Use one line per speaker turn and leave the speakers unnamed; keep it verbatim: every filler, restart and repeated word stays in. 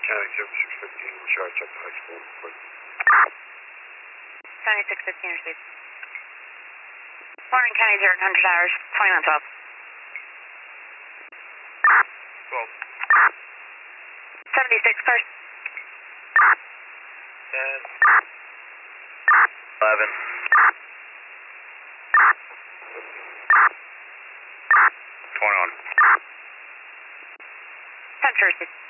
County seventy-six fifteen, Charge at the high school.
seventy-six fifteen received. Warren County zero one hundred hours, twenty-one twelve.
twelve.
seventy-six first.
ten. eleven. twenty-one.
ten first.